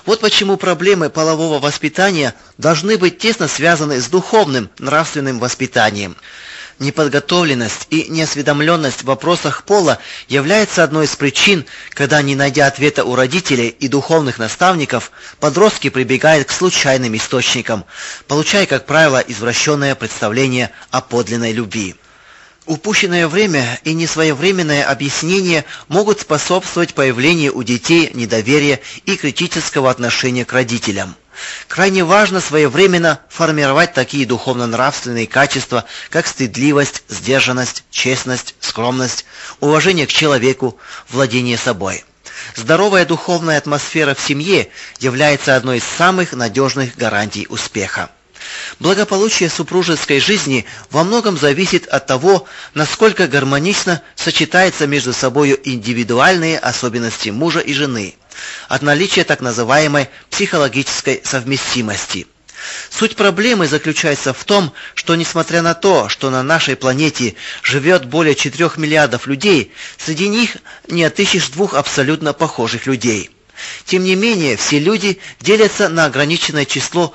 Вот почему проблемы полового воспитания должны быть тесно связаны с духовным, нравственным воспитанием. Неподготовленность и неосведомленность в вопросах пола является одной из причин, когда, не найдя ответа у родителей и духовных наставников, подростки прибегают к случайным источникам, получая, как правило, извращенное представление о подлинной любви. Упущенное время и несвоевременное объяснение могут способствовать появлению у детей недоверия и критического отношения к родителям. Крайне важно своевременно формировать такие духовно-нравственные качества, как стыдливость, сдержанность, честность, скромность, уважение к человеку, владение собой. Здоровая духовная атмосфера в семье является одной из самых надежных гарантий успеха. Благополучие супружеской жизни во многом зависит от того, насколько гармонично сочетаются между собой индивидуальные особенности мужа и жены, от наличия так называемой психологической совместимости. Суть проблемы заключается в том, что несмотря на то, что на нашей планете живет более 4 миллиардов людей, среди них не отыщешь двух абсолютно похожих людей. Тем не менее, все люди делятся на ограниченное число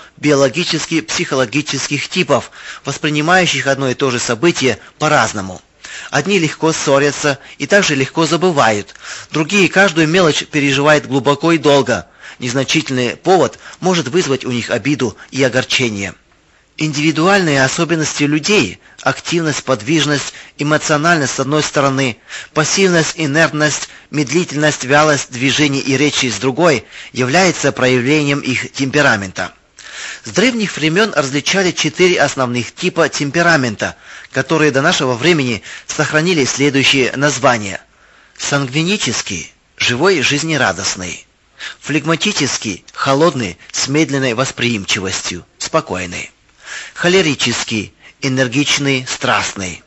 биологически-психологических типов, воспринимающих одно и то же событие по-разному. Одни легко ссорятся и также легко забывают, другие каждую мелочь переживают глубоко и долго. Незначительный повод может вызвать у них обиду и огорчение. Индивидуальные особенности людей – активность, подвижность, эмоциональность с одной стороны, пассивность, инертность, медлительность, вялость движений и речи с другой – является проявлением их темперамента. С древних времен различали 4 основных типа темперамента, которые до нашего времени сохранили следующие названия: сангвинический – живой и жизнерадостный, флегматический – холодный, с медленной восприимчивостью, спокойный, холерический – энергичный, страстный,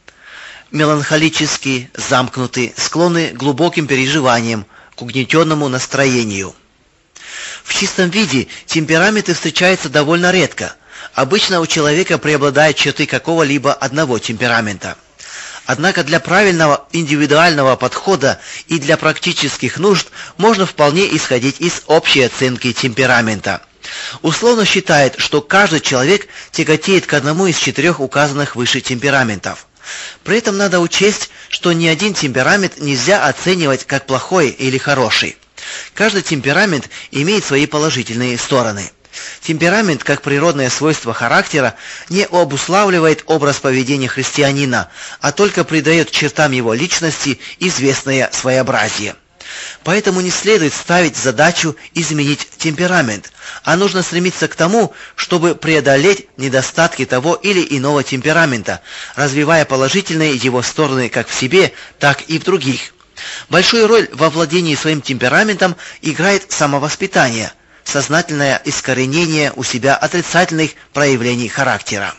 меланхолический – замкнутый, склонный к глубоким переживаниям, к угнетенному настроению. В чистом виде темпераменты встречаются довольно редко. Обычно у человека преобладают черты какого-либо одного темперамента. Однако для правильного индивидуального подхода и для практических нужд можно вполне исходить из общей оценки темперамента. Условно считает, что каждый человек тяготеет к одному из 4 указанных выше темпераментов. При этом надо учесть, что ни один темперамент нельзя оценивать как плохой или хороший. Каждый темперамент имеет свои положительные стороны. Темперамент, как природное свойство характера, не обуславливает образ поведения христианина, а только придает чертам его личности известное своеобразие. Поэтому не следует ставить задачу изменить темперамент, а нужно стремиться к тому, чтобы преодолеть недостатки того или иного темперамента, развивая положительные его стороны как в себе, так и в других. Большую роль во владении своим темпераментом играет самовоспитание, сознательное искоренение у себя отрицательных проявлений характера.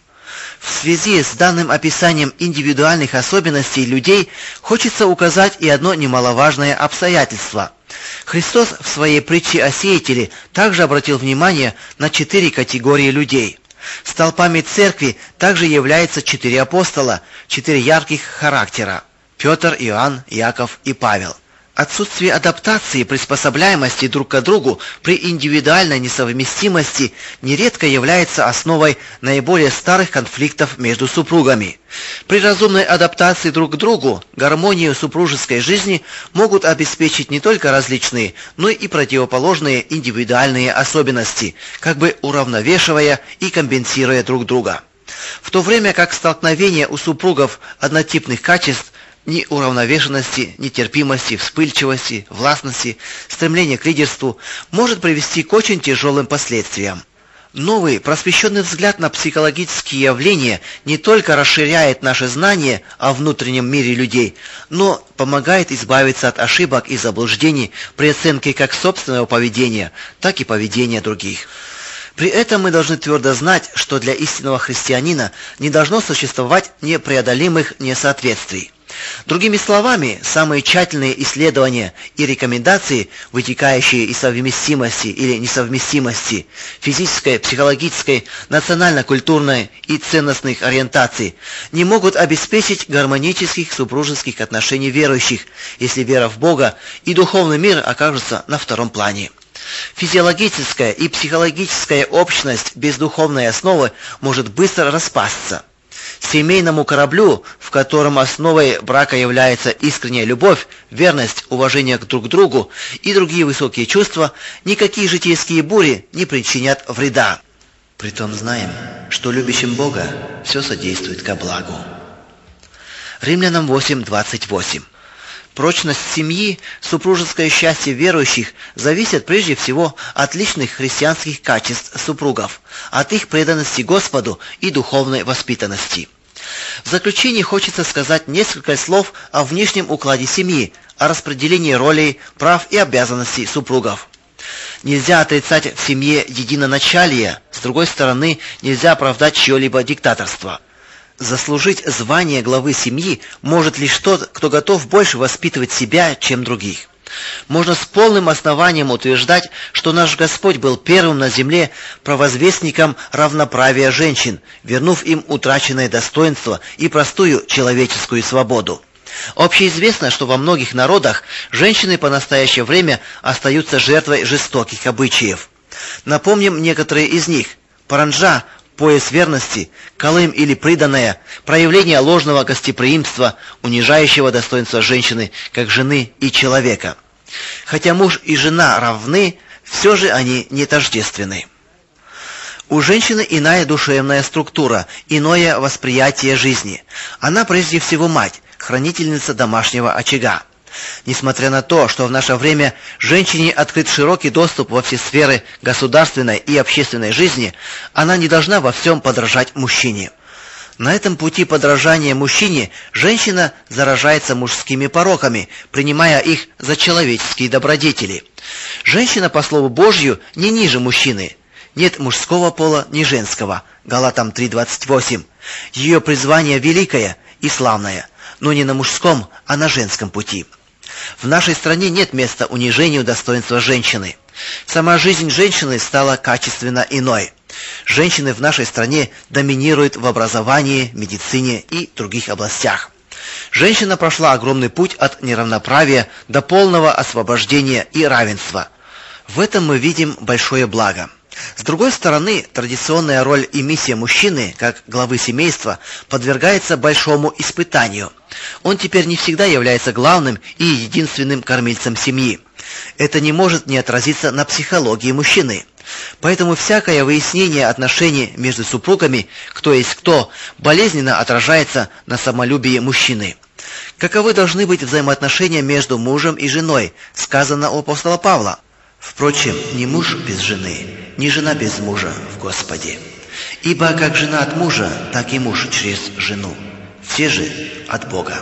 В связи с данным описанием индивидуальных особенностей людей хочется указать и одно немаловажное обстоятельство. Христос в своей притче о сеятеле также обратил внимание на 4 категории людей. Столпами церкви также являются 4 апостола, 4 ярких характера – Петр, Иоанн, Иаков и Павел. Отсутствие адаптации и приспособляемости друг к другу при индивидуальной несовместимости нередко является основой наиболее старых конфликтов между супругами. При разумной адаптации друг к другу гармонию супружеской жизни могут обеспечить не только различные, но и противоположные индивидуальные особенности, как бы уравновешивая и компенсируя друг друга. В то время как столкновение у супругов однотипных качеств неуравновешенности, нетерпимости, вспыльчивости, властности, стремления к лидерству может привести к очень тяжелым последствиям. Новый, просвещенный взгляд на психологические явления не только расширяет наши знания о внутреннем мире людей, но помогает избавиться от ошибок и заблуждений при оценке как собственного поведения, так и поведения других. При этом мы должны твердо знать, что для истинного христианина не должно существовать непреодолимых несоответствий. Другими словами, самые тщательные исследования и рекомендации, вытекающие из совместимости или несовместимости, физической, психологической, национально-культурной и ценностных ориентаций, не могут обеспечить гармонических супружеских отношений верующих, если вера в Бога и духовный мир окажутся на втором плане. Физиологическая и психологическая общность без духовной основы может быстро распасться. Семейному кораблю, в котором основой брака является искренняя любовь, верность, уважение друг к другу и другие высокие чувства, никакие житейские бури не причинят вреда. Притом знаем, что любящим Бога все содействует ко благу. Римлянам 8:28. Прочность семьи, супружеское счастье верующих зависят прежде всего от личных христианских качеств супругов, от их преданности Господу и духовной воспитанности. В заключение хочется сказать несколько слов о внешнем укладе семьи, о распределении ролей, прав и обязанностей супругов. Нельзя отрицать в семье единоначалие, с другой стороны, нельзя оправдать чье-либо диктаторство. Заслужить звание главы семьи может лишь тот, кто готов больше воспитывать себя, чем других. Можно с полным основанием утверждать, что наш Господь был первым на земле провозвестником равноправия женщин, вернув им утраченное достоинство и простую человеческую свободу. Общеизвестно, что во многих народах женщины по настоящее время остаются жертвой жестоких обычаев. Напомним некоторые из них. Паранджа, пояс верности, калым или приданое, проявление ложного гостеприимства, унижающего достоинство женщины как жены и человека. Хотя муж и жена равны, все же они не тождественны. У женщины иная душевная структура, иное восприятие жизни. Она прежде всего мать, хранительница домашнего очага. Несмотря на то, что в наше время женщине открыт широкий доступ во все сферы государственной и общественной жизни, она не должна во всем подражать мужчине. На этом пути подражания мужчине женщина заражается мужскими пороками, принимая их за человеческие добродетели. Женщина, по слову Божью, не ниже мужчины. Нет мужского пола, ни женского. Галатам 3:28. Ее призвание великое и славное, но не на мужском, а на женском пути. В нашей стране нет места унижению достоинства женщины. Сама жизнь женщины стала качественно иной. Женщины в нашей стране доминируют в образовании, медицине и других областях. Женщина прошла огромный путь от неравноправия до полного освобождения и равенства. В этом мы видим большое благо. С другой стороны, традиционная роль и миссия мужчины, как главы семейства, подвергается большому испытанию. Он теперь не всегда является главным и единственным кормильцем семьи. Это не может не отразиться на психологии мужчины. Поэтому всякое выяснение отношений между супругами, кто есть кто, болезненно отражается на самолюбии мужчины. Каковы должны быть взаимоотношения между мужем и женой, сказано у апостола Павла. Впрочем, ни муж без жены, ни жена без мужа в Господе. Ибо как жена от мужа, так и муж через жену. Все же от Бога.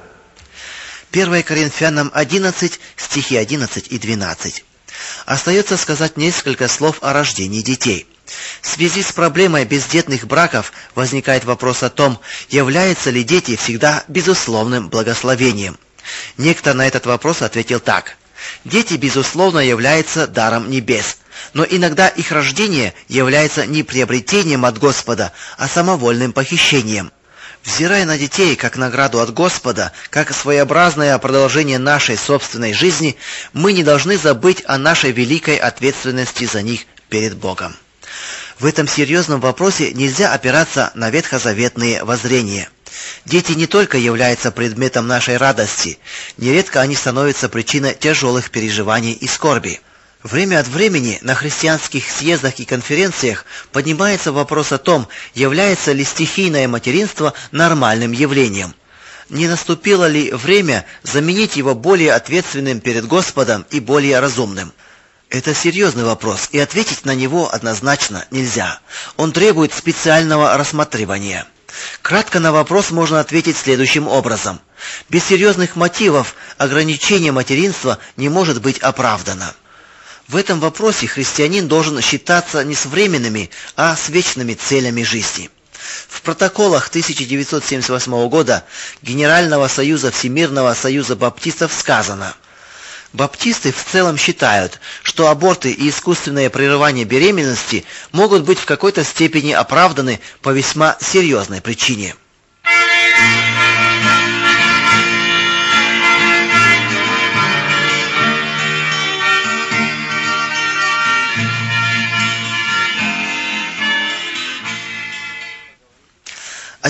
1 Коринфянам 11, стихи 11 и 12. Остается сказать несколько слов о рождении детей. В связи с проблемой бездетных браков возникает вопрос о том, являются ли дети всегда безусловным благословением. Некто на этот вопрос ответил так. Дети, безусловно, являются даром небес, но иногда их рождение является не приобретением от Господа, а самовольным похищением. Взирая на детей как награду от Господа, как своеобразное продолжение нашей собственной жизни, мы не должны забыть о нашей великой ответственности за них перед Богом. В этом серьезном вопросе нельзя опираться на ветхозаветные воззрения. Дети не только являются предметом нашей радости, нередко они становятся причиной тяжелых переживаний и скорби. Время от времени на христианских съездах и конференциях поднимается вопрос о том, является ли стихийное материнство нормальным явлением. Не наступило ли время заменить его более ответственным перед Господом и более разумным? Это серьезный вопрос, и ответить на него однозначно нельзя. Он требует специального рассматривания. Кратко на вопрос можно ответить следующим образом. Без серьезных мотивов ограничение материнства не может быть оправдано. В этом вопросе христианин должен считаться не с временными, а с вечными целями жизни. В протоколах 1978 года Генерального союза Всемирного союза баптистов сказано: баптисты в целом считают, что аборты и искусственное прерывание беременности могут быть в какой-то степени оправданы по весьма серьезной причине.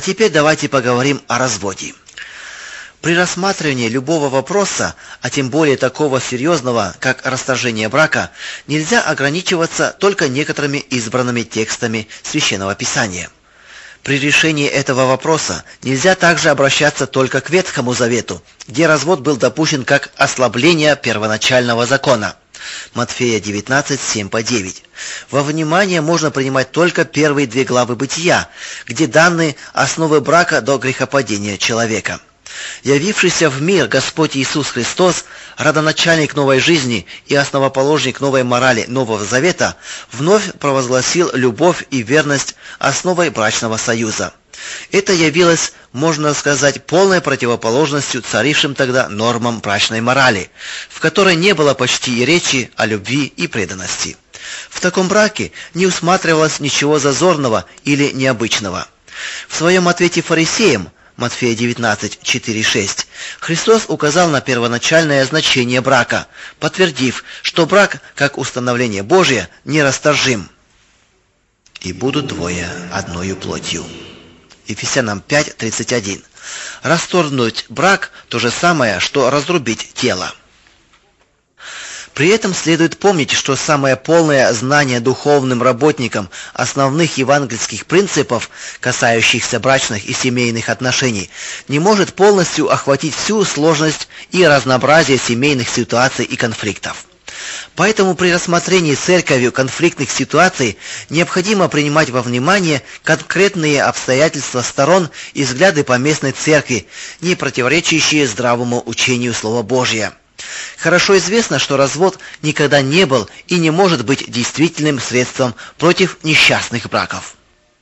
теперь давайте поговорим о разводе. При рассматривании любого вопроса, а тем более такого серьезного, как расторжение брака, нельзя ограничиваться только некоторыми избранными текстами Священного Писания. При решении этого вопроса нельзя также обращаться только к Ветхому Завету, где развод был допущен как ослабление первоначального закона. Матфея 19, 7-9. Во внимание можно принимать только первые 2 главы Бытия, где даны основы брака до грехопадения человека. Явившийся в мир Господь Иисус Христос, родоначальник новой жизни и основоположник новой морали Нового Завета, вновь провозгласил любовь и верность основой брачного союза. Это явилось, можно сказать, полной противоположностью царившим тогда нормам брачной морали, в которой не было почти и речи о любви и преданности. В таком браке не усматривалось ничего зазорного или необычного. В своем ответе фарисеям Матфея 19, 4-6, Христос указал на первоначальное значение брака, подтвердив, что брак, как установление Божие, нерасторжим. «И будут двое одною плотью». Ефесянам 5, 31. Расторгнуть брак – то же самое, что разрубить тело. При этом следует помнить, что самое полное знание духовным работникам основных евангельских принципов, касающихся брачных и семейных отношений, не может полностью охватить всю сложность и разнообразие семейных ситуаций и конфликтов. Поэтому при рассмотрении церковью конфликтных ситуаций необходимо принимать во внимание конкретные обстоятельства сторон и взгляды поместной церкви, не противоречащие здравому учению Слова Божия. Хорошо известно, что развод никогда не был и не может быть действительным средством против несчастных браков.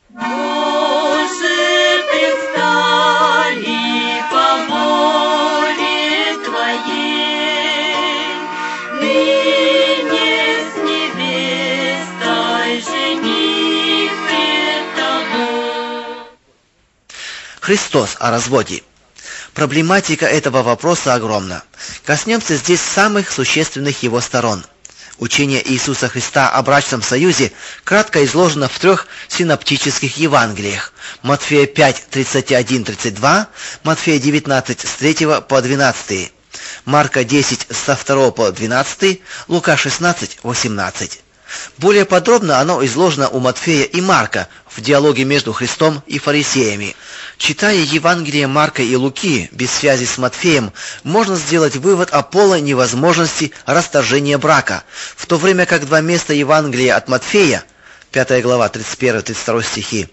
Христос о разводе. Проблематика этого вопроса огромна. Коснемся здесь самых существенных его сторон. Учение Иисуса Христа о брачном союзе кратко изложено в 3 синоптических Евангелиях. Матфея 5, 31-32, Матфея 19, с 3 по 12, Марка 10, со 2 по 12, Лука 16, 18. Более подробно оно изложено у Матфея и Марка в диалоге между Христом и фарисеями. Читая Евангелие Марка и Луки без связи с Матфеем, можно сделать вывод о полной невозможности расторжения брака, в то время как 2 места Евангелия от Матфея, 5 глава 31-32 стихи,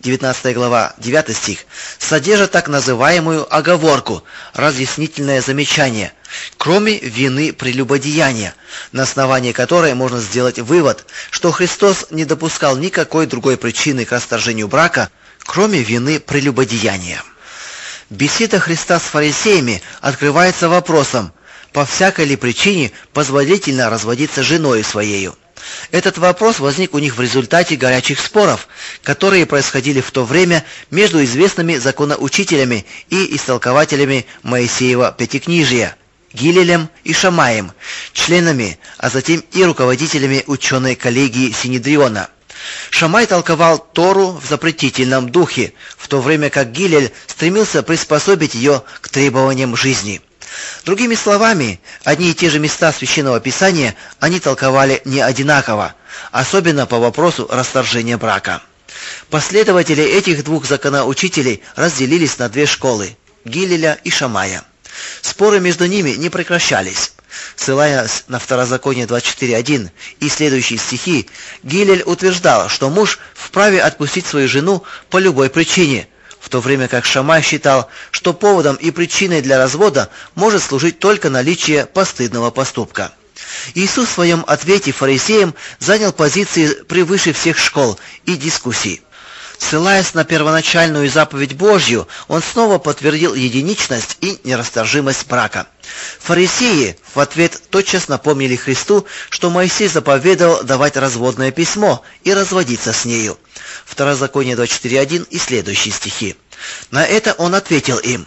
19 глава 9 стих, содержат так называемую оговорку, разъяснительное замечание, кроме вины прелюбодеяния, на основании которой можно сделать вывод, что Христос не допускал никакой другой причины к расторжению брака, кроме вины прелюбодеяния. Беседа Христа с фарисеями открывается вопросом, по всякой ли причине позволительно разводиться женою своею. Этот вопрос возник у них в результате горячих споров, которые происходили в то время между известными законоучителями и истолкователями Моисеева Пятикнижия, Гилелем и Шамаем, членами, а затем и руководителями ученой коллегии Синедриона. Шамай толковал Тору в запретительном духе, в то время как Гилель стремился приспособить ее к требованиям жизни. Другими словами, одни и те же места Священного Писания они толковали не одинаково, особенно по вопросу расторжения брака. Последователи этих 2 законоучителей разделились на 2 школы – Гилеля и Шамая. Споры между ними не прекращались. Ссылаясь на Второзаконие 24:1 и следующие стихи, Гилель утверждал, что муж вправе отпустить свою жену по любой причине, в то время как Шамай считал, что поводом и причиной для развода может служить только наличие постыдного поступка. Иисус в своем ответе фарисеям занял позиции превыше всех школ и дискуссий. Ссылаясь на первоначальную заповедь Божью, он снова подтвердил единичность и нерасторжимость брака. Фарисеи в ответ тотчас напомнили Христу, что Моисей заповедовал давать разводное письмо и разводиться с нею. Второзаконие 24:1 и следующие стихи. На это он ответил им: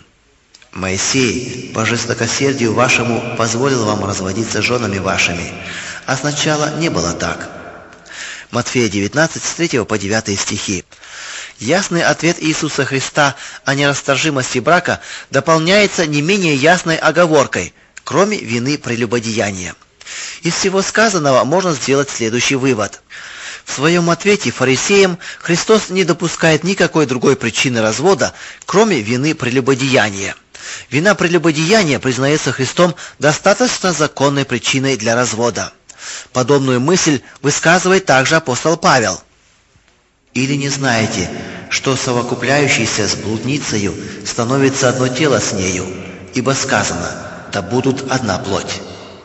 «Моисей по жестокосердию вашему позволил вам разводиться с женами вашими, а сначала не было так». Матфея 19, с 3 по 9 стихи. Ясный ответ Иисуса Христа о нерасторжимости брака дополняется не менее ясной оговоркой, кроме вины прелюбодеяния. Из всего сказанного можно сделать следующий вывод. В своем ответе фарисеям Христос не допускает никакой другой причины развода, кроме вины прелюбодеяния. Вина прелюбодеяния признается Христом достаточно законной причиной для развода. Подобную мысль высказывает также апостол Павел. «Или не знаете, что совокупляющийся с блудницею становится одно тело с нею, ибо сказано, да будут одна плоть».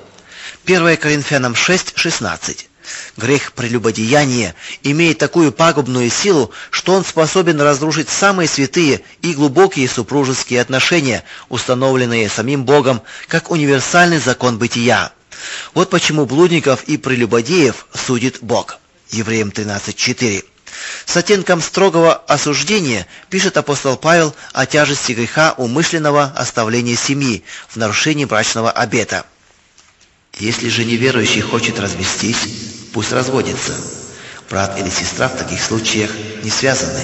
1 Коринфянам 6:16. Грех прелюбодеяния имеет такую пагубную силу, что он способен разрушить самые святые и глубокие супружеские отношения, установленные самим Богом, как универсальный закон бытия. Вот почему блудников и прелюбодеев судит Бог. Евреям 13:4. С оттенком строгого осуждения пишет апостол Павел о тяжести греха умышленного оставления семьи в нарушении брачного обета. «Если же неверующий хочет развестись, пусть разводится. Брат или сестра в таких случаях не связаны».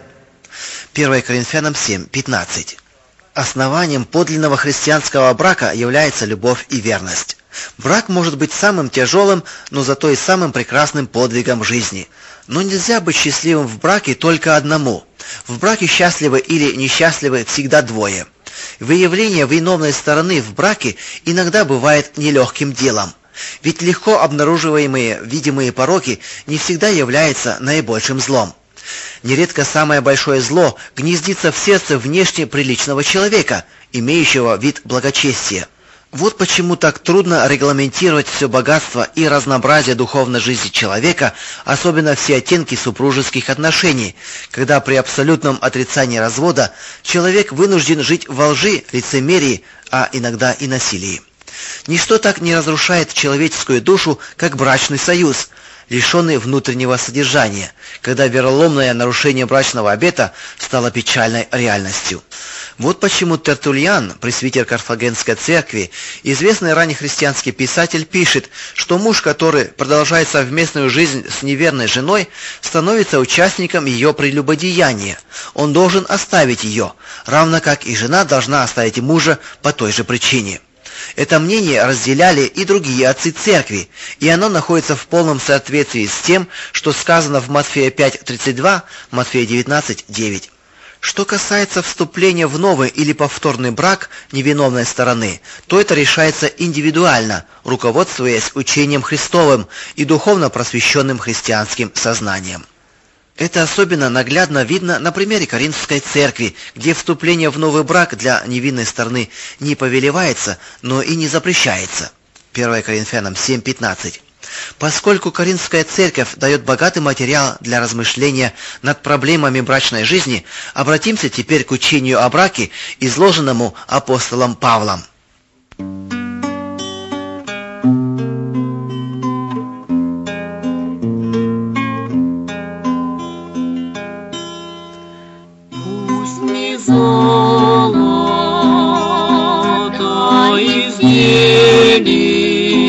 1 Коринфянам 7:15. Основанием подлинного христианского брака является любовь и верность. Брак может быть самым тяжелым, но зато и самым прекрасным подвигом в жизни. Но нельзя быть счастливым в браке только одному. В браке счастливы или несчастливы всегда двое. Выявление виновной стороны в браке иногда бывает нелегким делом. Ведь легко обнаруживаемые видимые пороки не всегда являются наибольшим злом. Нередко самое большое зло гнездится в сердце внешне приличного человека, имеющего вид благочестия. Вот почему так трудно регламентировать все богатство и разнообразие духовной жизни человека, особенно все оттенки супружеских отношений, когда при абсолютном отрицании развода человек вынужден жить во лжи, лицемерии, а иногда и насилии. Ничто так не разрушает человеческую душу, как брачный союз, лишенный внутреннего содержания, когда вероломное нарушение брачного обета стало печальной реальностью. Вот почему Тертуллиан, пресвитер Карфагенской церкви, известный раннехристианский писатель, пишет, что муж, который продолжает совместную жизнь с неверной женой, становится участником ее прелюбодеяния. Он должен оставить ее, равно как и жена должна оставить мужа по той же причине. Это мнение разделяли и другие отцы церкви, и оно находится в полном соответствии с тем, что сказано в Матфея 5:32, Матфея 19:9. Что касается вступления в новый или повторный брак невиновной стороны, то это решается индивидуально, руководствуясь учением Христовым и духовно просвещенным христианским сознанием. Это особенно наглядно видно на примере Коринфской церкви, где вступление в новый брак для невинной стороны не повелевается, но и не запрещается. 1 Коринфянам 7:15. Поскольку Коринфская церковь дает богатый материал для размышления над проблемами брачной жизни, обратимся теперь к учению о браке, изложенному апостолом Павлом. Пусть не золото изделий,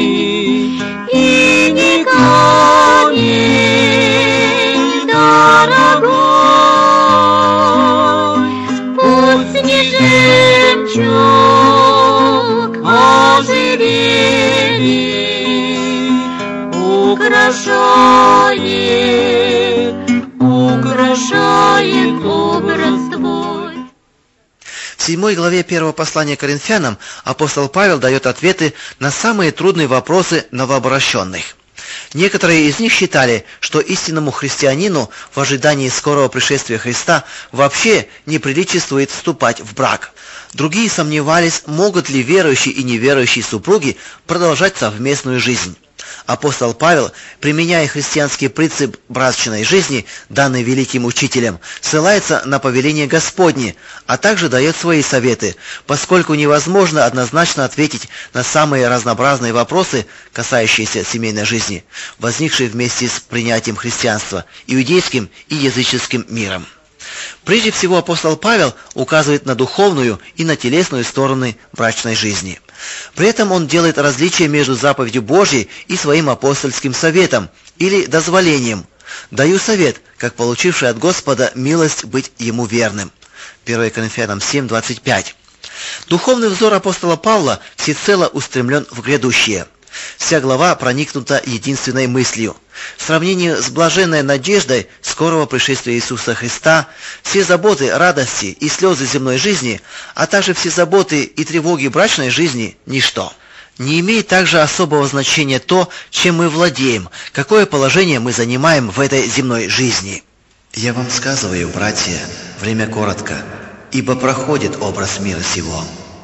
украшает образ твой. В 7 главе 1 послания к Коринфянам апостол Павел дает ответы на самые трудные вопросы новообращенных. Некоторые из них считали, что истинному христианину в ожидании скорого пришествия Христа вообще не приличествует вступать в брак. Другие сомневались, могут ли верующие и неверующие супруги продолжать совместную жизнь. Апостол Павел, применяя христианский принцип брачной жизни, данный великим учителем, ссылается на повеление Господне, а также дает свои советы, поскольку невозможно однозначно ответить на самые разнообразные вопросы, касающиеся семейной жизни, возникшие вместе с принятием христианства иудейским и языческим миром. Прежде всего апостол Павел указывает на духовную и на телесную стороны брачной жизни. При этом он делает различие между заповедью Божьей и своим апостольским советом или дозволением. Даю совет, как получивший от Господа милость быть ему верным. 1 Коринфянам 7:25. Духовный взор апостола Павла всецело устремлен в грядущее. Вся глава проникнута единственной мыслью. В сравнении с блаженной надеждой скорого пришествия Иисуса Христа, все заботы, радости и слезы земной жизни, а также все заботы и тревоги брачной жизни – ничто. Не имеет также особого значения то, чем мы владеем, какое положение мы занимаем в этой земной жизни. «Я вам сказываю, братья, время коротко, ибо проходит образ мира сего».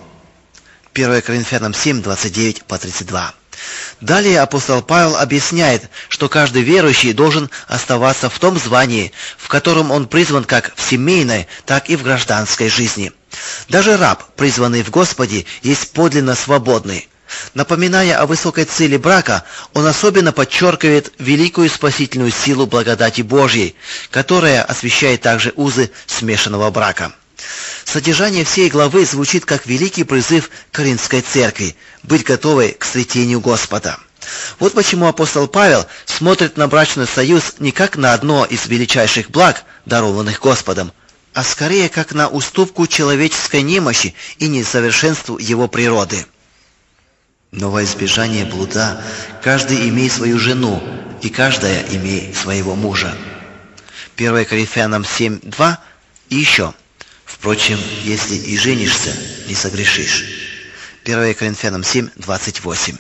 1 Коринфянам 7:29-32. Далее апостол Павел объясняет, что каждый верующий должен оставаться в том звании, в котором он призван как в семейной, так и в гражданской жизни. Даже раб, призванный в Господе, есть подлинно свободный. Напоминая о высокой цели брака, он особенно подчеркивает великую спасительную силу благодати Божьей, которая освящает также узы смешанного брака. Содержание всей главы звучит как великий призыв Коринфской церкви быть готовой к сретению Господа. Вот почему апостол Павел смотрит на брачный союз не как на одно из величайших благ, дарованных Господом, а скорее как на уступку человеческой немощи и несовершенству его природы. Но во избежание блуда каждый имей свою жену, и каждая имей своего мужа. 1 Коринфянам 7:2 и еще. Впрочем, если и женишься, не согрешишь. 1 Коринфянам 7:28.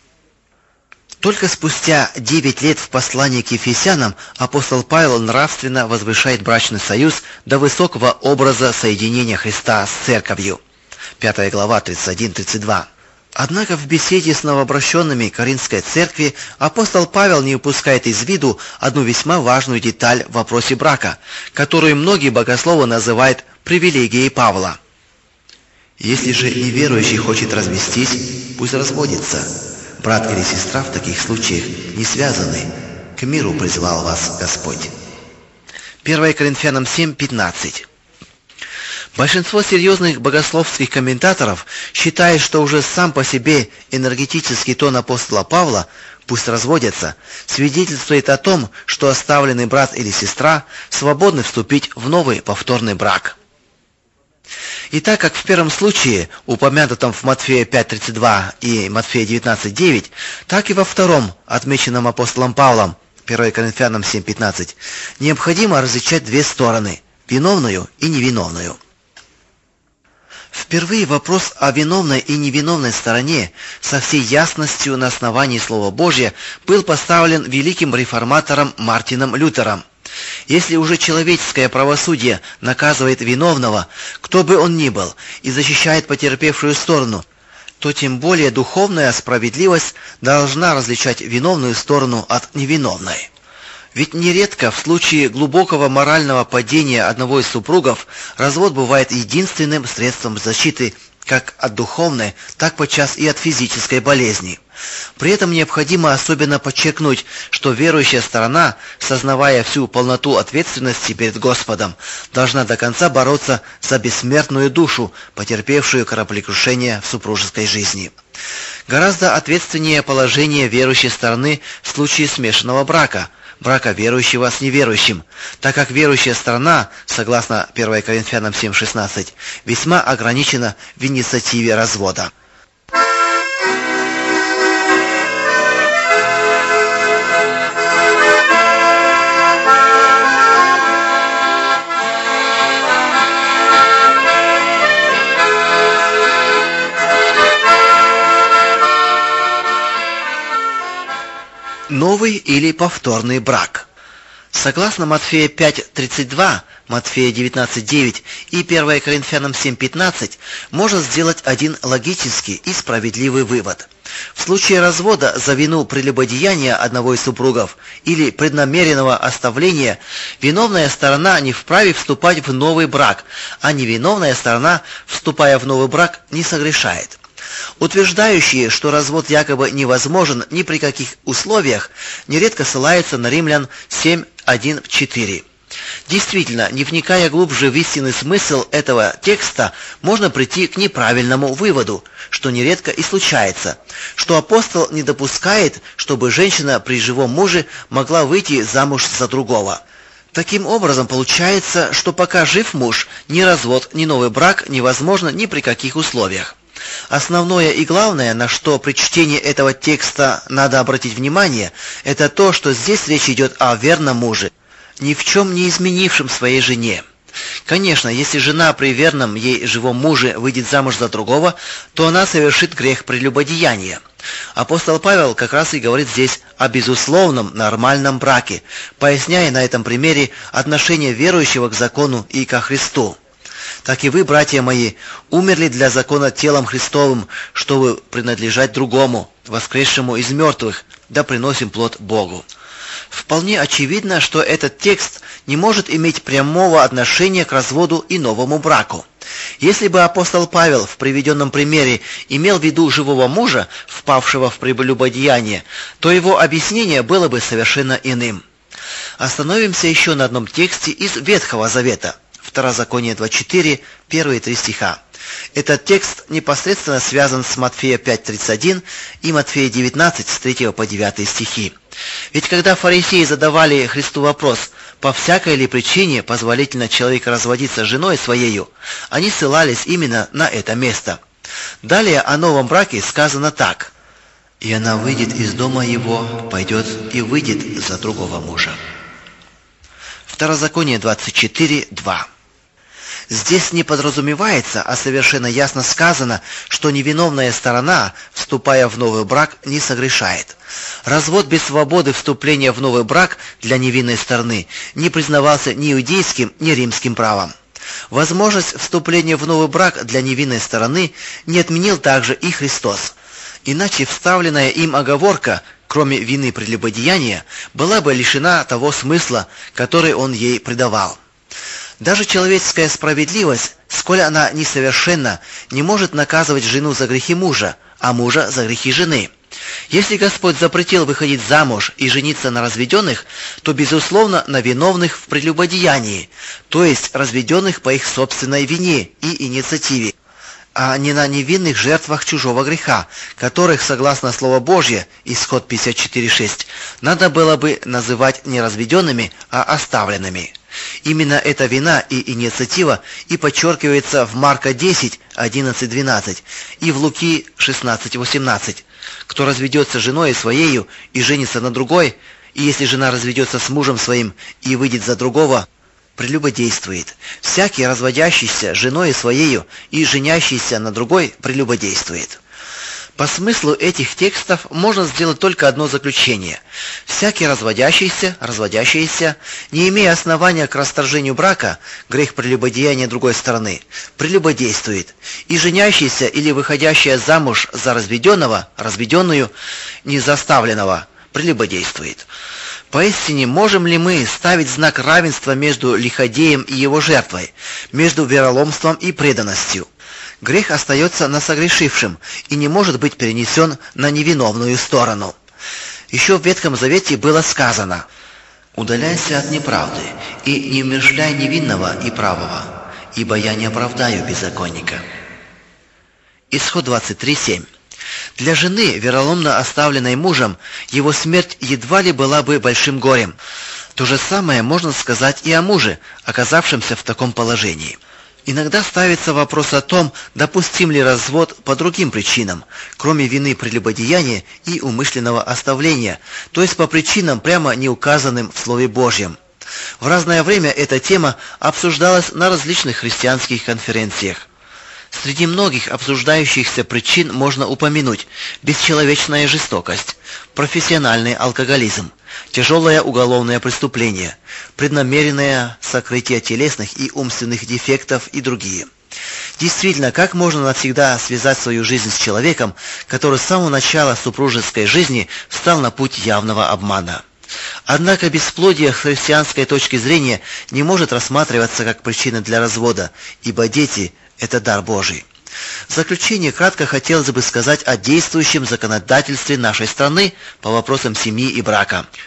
Только спустя 9 лет в послании к Ефесянам апостол Павел нравственно возвышает брачный союз до высокого образа соединения Христа с церковью. 5 глава 31-32. Однако в беседе с новообращенными Коринфской церкви апостол Павел не упускает из виду одну весьма важную деталь в вопросе брака, которую многие богословы называют привилегией Павла. «Если же неверующий хочет развестись, пусть разводится. Брат или сестра в таких случаях не связаны. К миру призвал вас Господь». 1 Коринфянам 7:15. Большинство серьезных богословских комментаторов считает, что уже сам по себе энергетический тон апостола Павла «пусть разводятся» свидетельствует о том, что оставленный брат или сестра свободны вступить в новый повторный брак. И так как в первом случае, упомянутом в Матфея 5:32 и Матфея 19:9, так и во втором, отмеченном апостолом Павлом, 1 Коринфянам 7:15, необходимо различать две стороны – виновную и невиновную. Впервые вопрос о виновной и невиновной стороне со всей ясностью на основании Слова Божия был поставлен великим реформатором Мартином Лютером. Если уже человеческое правосудие наказывает виновного, кто бы он ни был, и защищает потерпевшую сторону, то тем более духовная справедливость должна различать виновную сторону от невиновной. Ведь нередко в случае глубокого морального падения одного из супругов развод бывает единственным средством защиты как от духовной, так подчас и от физической болезни. При этом необходимо особенно подчеркнуть, что верующая сторона, сознавая всю полноту ответственности перед Господом, должна до конца бороться за бессмертную душу, потерпевшую кораблекрушение в супружеской жизни. Гораздо ответственнее положение верующей стороны в случае смешанного брака верующего с неверующим, так как верующая сторона, согласно 1 Коринфянам 7:16, весьма ограничена в инициативе развода. Новый или повторный брак. Согласно Матфея 5:32, Матфея 19:9 и 1 Коринфянам 7:15, можно сделать один логический и справедливый вывод. В случае развода за вину прелюбодеяния одного из супругов или преднамеренного оставления, виновная сторона не вправе вступать в новый брак, а невиновная сторона, вступая в новый брак, не согрешает. Утверждающие, что развод якобы невозможен ни при каких условиях, нередко ссылаются на Римлян 7:1-4. Действительно, не вникая глубже в истинный смысл этого текста, можно прийти к неправильному выводу, что нередко и случается, что апостол не допускает, чтобы женщина при живом муже могла выйти замуж за другого. Таким образом, получается, что пока жив муж, ни развод, ни новый брак невозможно ни при каких условиях. Основное и главное, на что при чтении этого текста надо обратить внимание, это то, что здесь речь идет о верном муже, ни в чем не изменившем своей жене. Конечно, если жена при верном ей живом муже выйдет замуж за другого, то она совершит грех прелюбодеяния. Апостол Павел как раз и говорит здесь о безусловном нормальном браке, поясняя на этом примере отношение верующего к закону и ко Христу. Так и вы, братья мои, умерли для закона телом Христовым, чтобы принадлежать другому, воскресшему из мертвых, да приносим плод Богу. Вполне очевидно, что этот текст не может иметь прямого отношения к разводу и новому браку. Если бы апостол Павел в приведенном примере имел в виду живого мужа, впавшего в прелюбодеяние, то его объяснение было бы совершенно иным. Остановимся еще на одном тексте из Ветхого Завета. Второзаконие 2:4, первые 3 стиха. Этот текст непосредственно связан с Матфея 5:31 и Матфея 19 с 3 по 9 стихи. Ведь когда фарисеи задавали Христу вопрос, по всякой ли причине позволительно человеку разводиться с женой своею, они ссылались именно на это место. Далее о новом браке сказано так: «И она выйдет из дома его, пойдет и выйдет за другого мужа». Второзаконие 24:2. Здесь не подразумевается, а совершенно ясно сказано, что невиновная сторона, вступая в новый брак, не согрешает. Развод без свободы вступления в новый брак для невинной стороны не признавался ни иудейским, ни римским правом. Возможность вступления в новый брак для невинной стороны не отменил также и Христос. Иначе вставленная им оговорка, кроме вины прелюбодеяния, была бы лишена того смысла, который он ей придавал. Даже человеческая справедливость, сколь она несовершенна, не может наказывать жену за грехи мужа, а мужа за грехи жены. Если Господь запретил выходить замуж и жениться на разведенных, то, безусловно, на виновных в прелюбодеянии, то есть разведенных по их собственной вине и инициативе, а не на невинных жертвах чужого греха, которых, согласно Слову Божье, Исход 54:6, надо было бы называть не разведенными, а оставленными. Именно эта вина и инициатива и подчеркивается в Марка 10:11-12 и в Луки 16:18. Кто разведется с женой своею и женится на другой, и если жена разведется с мужем своим и выйдет за другого, прелюбодействует. Всякий разводящийся с женой своею и женящийся на другой прелюбодействует. По смыслу этих текстов можно сделать только одно заключение. Всякий разводящийся, не имея основания к расторжению брака, грех прелюбодеяния другой стороны, прелюбодействует, и женящийся или выходящая замуж за разведенного, разведенную, незаставленного, прелюбодействует. Поистине, можем ли мы ставить знак равенства между лиходеем и его жертвой, между вероломством и преданностью? Грех остается на согрешившем и не может быть перенесен на невиновную сторону. Еще в Ветхом Завете было сказано: «Удаляйся от неправды и не умерщвляй невинного и правого, ибо я не оправдаю беззаконника». Исход 23:7. Для жены, вероломно оставленной мужем, его смерть едва ли была бы большим горем. То же самое можно сказать и о муже, оказавшемся в таком положении. Иногда ставится вопрос о том, допустим ли развод по другим причинам, кроме вины прелюбодеяния и умышленного оставления, то есть по причинам, прямо не указанным в Слове Божьем. В разное время эта тема обсуждалась на различных христианских конференциях. Среди многих обсуждающихся причин можно упомянуть бесчеловечная жестокость, профессиональный алкоголизм, тяжелое уголовное преступление, преднамеренное сокрытие телесных и умственных дефектов и другие. Действительно, как можно навсегда связать свою жизнь с человеком, который с самого начала супружеской жизни встал на путь явного обмана? Однако бесплодие с христианской точки зрения не может рассматриваться как причина для развода, ибо дети – это дар Божий. В заключение кратко хотелось бы сказать о действующем законодательстве нашей страны по вопросам семьи и брака.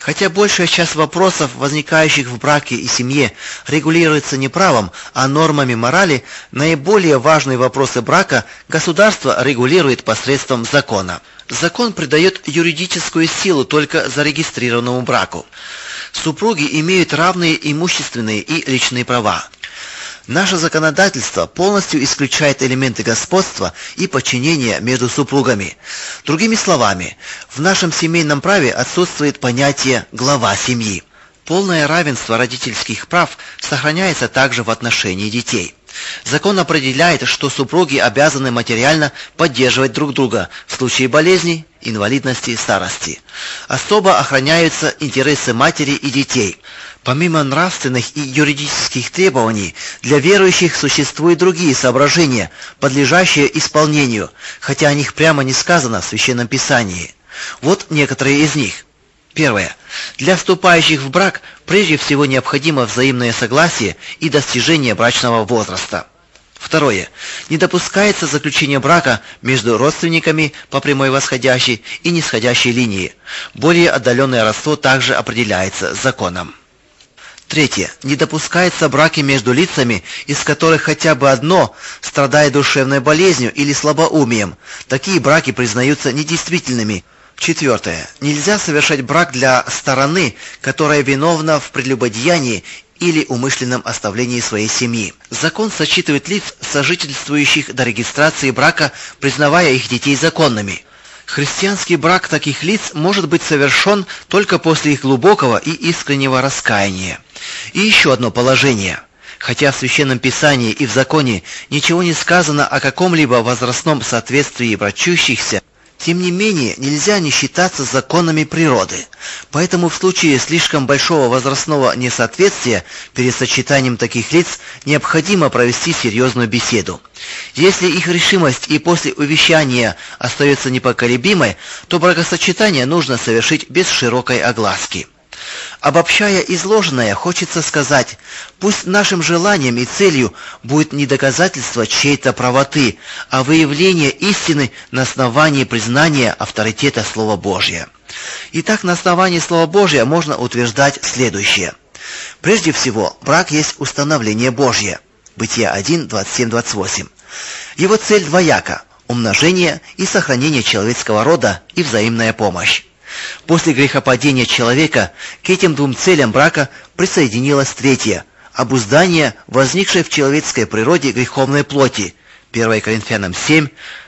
Хотя большая часть вопросов, возникающих в браке и семье, регулируется не правом, а нормами морали, наиболее важные вопросы брака государство регулирует посредством закона. Закон придает юридическую силу только зарегистрированному браку. Супруги имеют равные имущественные и личные права. Наше законодательство полностью исключает элементы господства и подчинения между супругами. Другими словами, в нашем семейном праве отсутствует понятие «глава семьи». Полное равенство родительских прав сохраняется также в отношении детей. Закон определяет, что супруги обязаны материально поддерживать друг друга в случае болезни, инвалидности, старости. Особо охраняются интересы матери и детей. Помимо нравственных и юридических требований, для верующих существуют другие соображения, подлежащие исполнению, хотя о них прямо не сказано в Священном Писании. Вот некоторые из них. Первое. Для вступающих в брак прежде всего необходимо взаимное согласие и достижение брачного возраста. Второе. Не допускается заключение брака между родственниками по прямой восходящей и нисходящей линии. Более отдаленное родство также определяется законом. Третье. Не допускается браки между лицами, из которых хотя бы одно страдает душевной болезнью или слабоумием. Такие браки признаются недействительными. Четвертое. Нельзя совершать брак для стороны, которая виновна в прелюбодеянии или умышленном оставлении своей семьи. Закон сочетывает лиц, сожительствующих до регистрации брака, признавая их детей законными. Христианский брак таких лиц может быть совершен только после их глубокого и искреннего раскаяния. И еще одно положение. Хотя в Священном Писании и в законе ничего не сказано о каком-либо возрастном соответствии брачующихся, тем не менее нельзя не считаться законами природы. Поэтому в случае слишком большого возрастного несоответствия перед сочетанием таких лиц необходимо провести серьезную беседу. Если их решимость и после увещания остается непоколебимой, то бракосочетание нужно совершить без широкой огласки. Обобщая изложенное, хочется сказать, пусть нашим желанием и целью будет не доказательство чьей-то правоты, а выявление истины на основании признания авторитета Слова Божия. Итак, на основании Слова Божия можно утверждать следующее. Прежде всего, брак есть установление Божье. Бытие 1, 27-28. Его цель двояка – умножение и сохранение человеческого рода и взаимная помощь. После грехопадения человека к этим двум целям брака присоединилось третье – обуздание, возникшее в человеческой природе греховной плоти. 1 Коринфянам 7,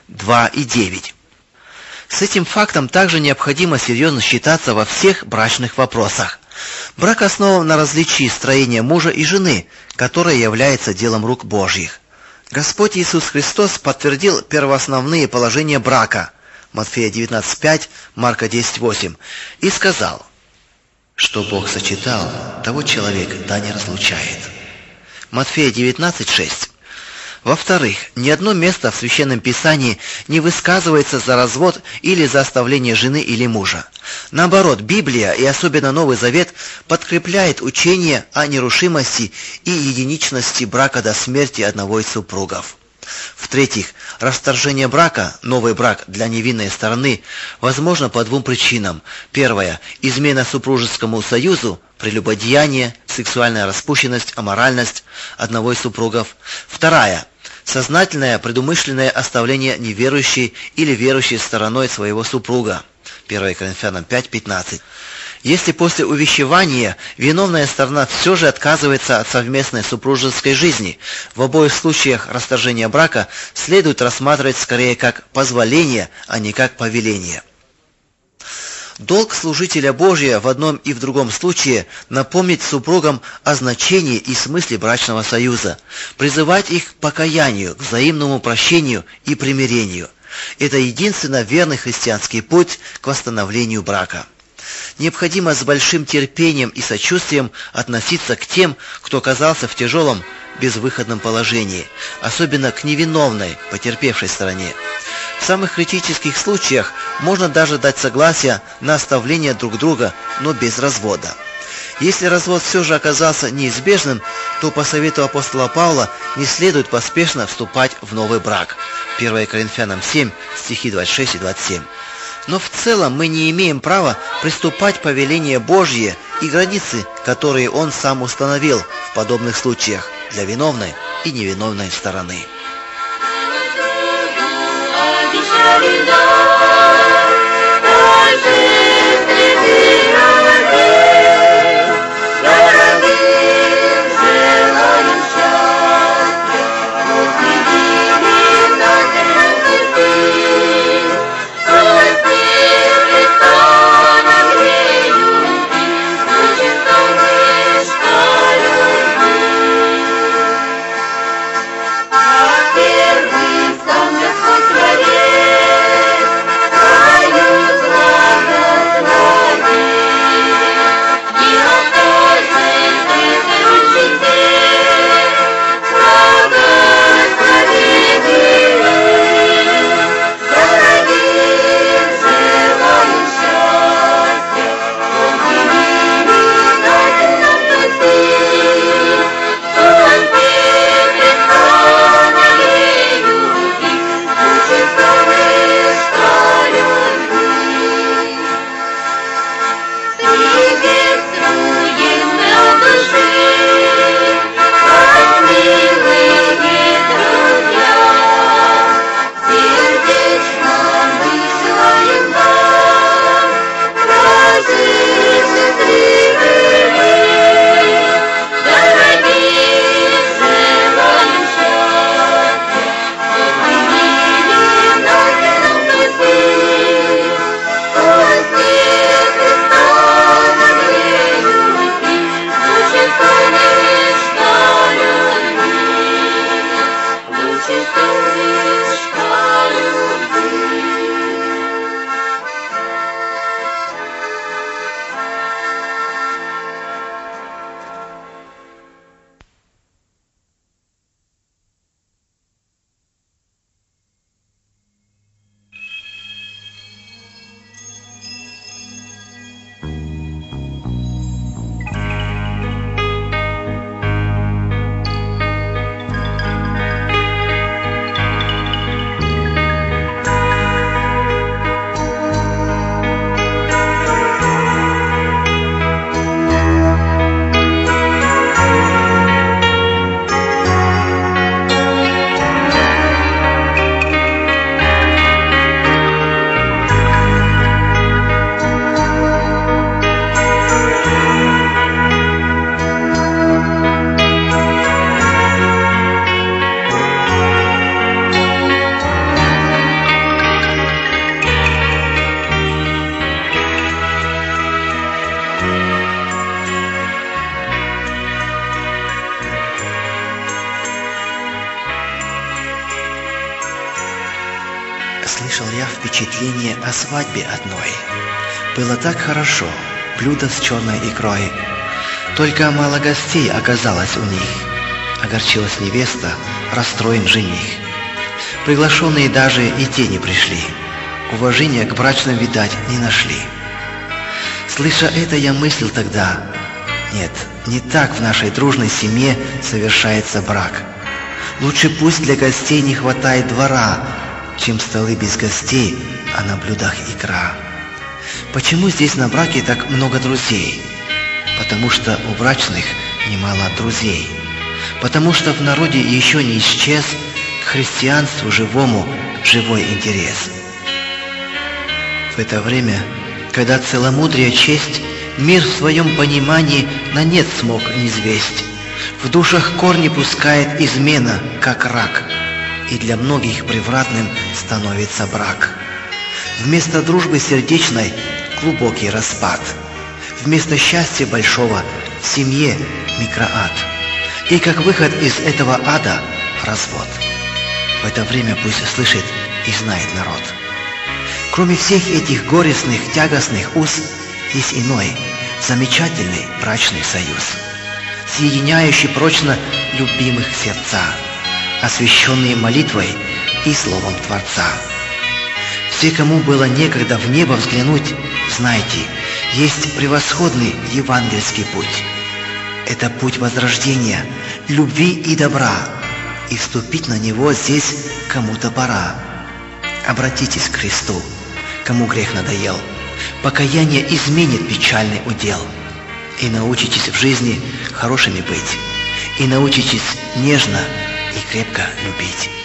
2 и 9. С этим фактом также необходимо серьезно считаться во всех брачных вопросах. Брак основан на различии строения мужа и жены, которое является делом рук Божьих. Господь Иисус Христос подтвердил первоосновные положения брака – Матфея 19:5, Марка 10:8, и сказал, что Бог сочетал, того человек да не разлучает. Матфея 19:6. Во-вторых, ни одно место в Священном Писании не высказывается за развод или за оставление жены или мужа. Наоборот, Библия и особенно Новый Завет подкрепляет учение о нерушимости и единичности брака до смерти одного из супругов. В-третьих, расторжение брака, новый брак для невинной стороны, возможно по двум причинам. Первая – измена супружескому союзу, прелюбодеяние, сексуальная распущенность, аморальность одного из супругов. Вторая – сознательное предумышленное оставление неверующей или верующей стороной своего супруга. 1 Коринфянам 5:15. Если после увещевания виновная сторона все же отказывается от совместной супружеской жизни, в обоих случаях расторжения брака следует рассматривать скорее как позволение, а не как повеление. Долг служителя Божия в одном и в другом случае напомнить супругам о значении и смысле брачного союза, призывать их к покаянию, к взаимному прощению и примирению. Это единственно верный христианский путь к восстановлению брака. Необходимо с большим терпением и сочувствием относиться к тем, кто оказался в тяжелом, безвыходном положении, особенно к невиновной, потерпевшей стороне. В самых критических случаях можно даже дать согласие на оставление друг друга, но без развода. Если развод все же оказался неизбежным, то по совету апостола Павла не следует поспешно вступать в новый брак. 1 Коринфянам 7, стихи 26 и 27. Но в целом мы не имеем права приступать повеления Божьи и границы, которые Он сам установил в подобных случаях для виновной и невиновной стороны. Слышал я впечатление о свадьбе одной. Было так хорошо, блюдо с черной икрой. Только мало гостей оказалось у них. Огорчилась невеста, расстроен жених. Приглашенные даже и те не пришли. Уважения к брачным, видать, не нашли. Слыша это, я мыслил тогда: нет, не так в нашей дружной семье совершается брак. Лучше пусть для гостей не хватает двора, чем столы без гостей, а на блюдах икра. Почему здесь на браке так много друзей? Потому что у брачных немало друзей. Потому что в народе еще не исчез к христианству живому живой интерес. В это время, когда целомудрие честь мир в своем понимании на нет смог низвесть, в душах корни пускает измена, как рак, и для многих превратным становится брак. Вместо дружбы сердечной глубокий распад. Вместо счастья большого в семье микроад. И как выход из этого ада развод. В это время пусть слышит и знает народ. Кроме всех этих горестных, тягостных уз, есть иной, замечательный брачный союз, соединяющий прочно любимых сердца, освященные молитвой и словом Творца. Все, кому было некогда в небо взглянуть, знайте, есть превосходный евангельский путь. Это путь возрождения, любви и добра, и вступить на него здесь кому-то пора. Обратитесь к Христу, кому грех надоел. Покаяние изменит печальный удел. И научитесь в жизни хорошими быть. И научитесь нежно и крепко любить.